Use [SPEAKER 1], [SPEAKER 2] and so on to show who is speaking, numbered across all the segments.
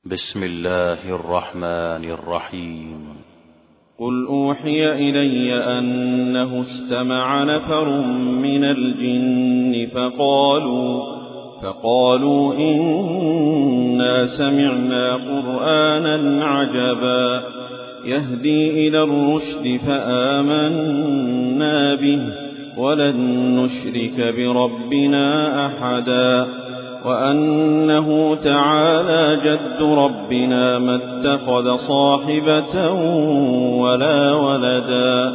[SPEAKER 1] بسم الله الرحمن الرحيم.
[SPEAKER 2] قل أوحي إلي أنه استمع نفر من الجن فقالوا إنا سمعنا قرآنا عجبا يهدي إلى الرشد فآمنا به ولن نشرك بربنا أحدا وأنه تعالى جد ربنا ما اتخذ صاحبة ولا ولدا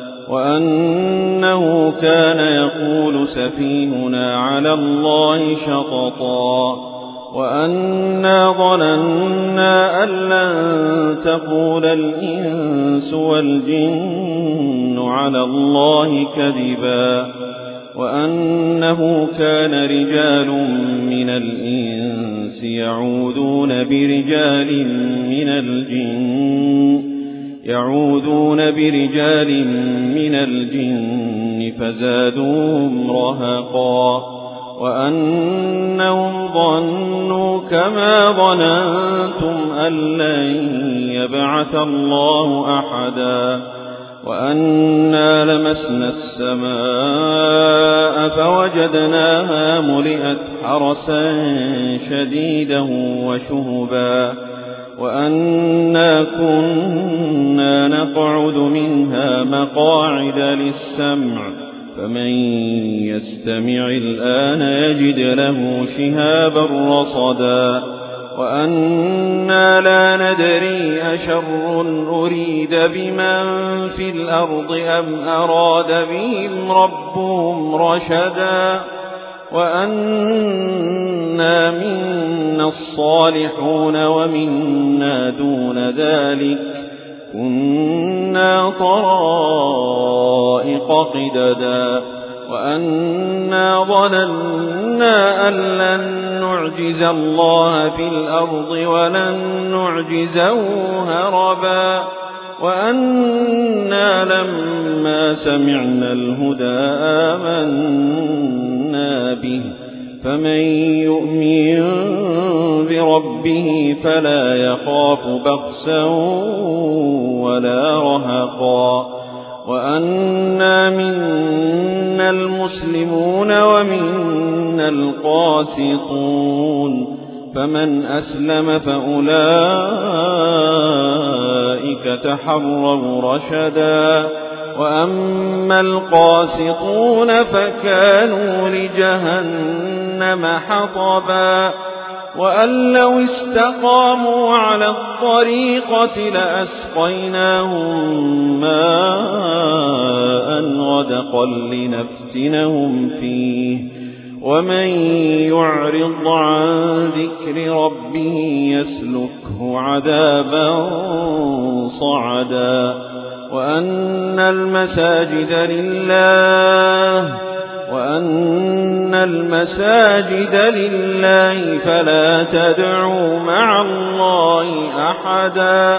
[SPEAKER 2] وأنه كان يقول سفيهنا على الله شططا وأنا ظننا أن لن تقول الإنس والجن على الله كذبا وأنه كان رجال من الإنس يعوذون برجال من الجن فزادوهم رهقا وأنهم ظنوا كما ظننتم أن لن يبعث الله أحدا وأنا لمسنا السماء فوجدناها ملئت حرسا شديدا وشهبا وأنا كنا نقعد منها مقاعد للسمع فمن يستمع الآن يجد له شهابا رصدا وأنا لا ندري أشر أريد بمن في الأرض أم أراد بهم ربهم رشدا وأنا منا الصالحون ومنا دون ذلك كنا طرائق قددا وأنا ظننا أن لن نعجز الله في الأرض ولن نعجزه هربا وأنا لما سمعنا الهدى آمنا به فمن يؤمن بربه فلا يخاف بخسا ولا رهقا وأنا منا المسلمون ومنا القاسطون فمن أسلم فأولئك تحروا رشدا وأما القاسطون فكانوا لجهنم حطبا وأن لو استقاموا على الطريقة لأسقيناهم ماء غدقا لنفتنهم فيه ومن يعرض عن ذكر ربه يسلكه عذابا صعدا وأن المساجد لله فلا تدعوا مع الله أحدا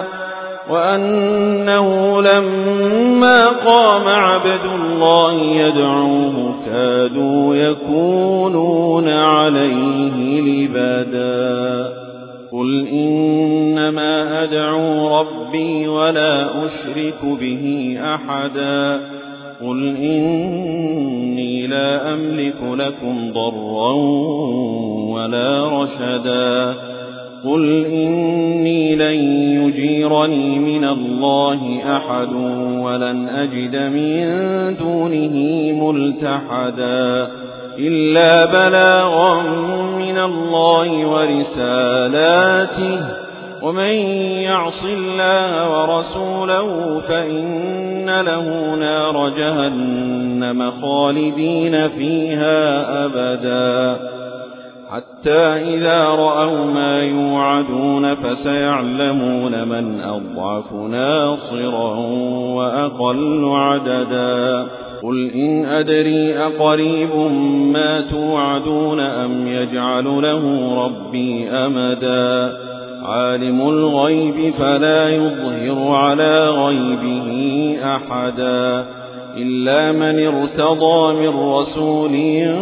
[SPEAKER 2] وأنه لما قام عبد الله يدعوه كادوا يكونون عليه لبدا قل إنما أدعو ربي ولا أشرك به أحدا قل إني لا أملك لكم ضرا ولا رشدا قل إني لن يجيرني من الله أحد ولن أجد من دونه ملتحدا إلا بلاغا من الله ورسالاته ومن يعص الله ورسوله فإن له نار جهنم خالدين فيها أبدا حتى إذا رأوا ما يوعدون فسيعلمون من أضعف ناصرا وأقل عددا قل إن أدري أقريب ما توعدون أم يجعل له ربي أمدا عالم الغيب فلا يظهر على غيبه أحدا إلا من ارتضى من رسول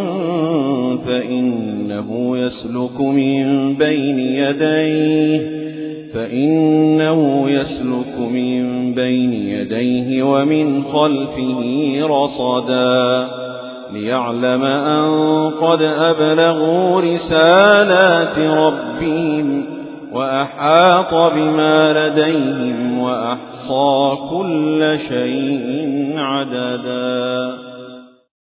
[SPEAKER 2] فإنه يسلك من بين يديه فإنه يسلك من بين يديه ومن خلفه رصدا ليعلم أن قد أبلغوا رسالات ربهم وأحاط بما لديهم وأحصى كل شيء عددا.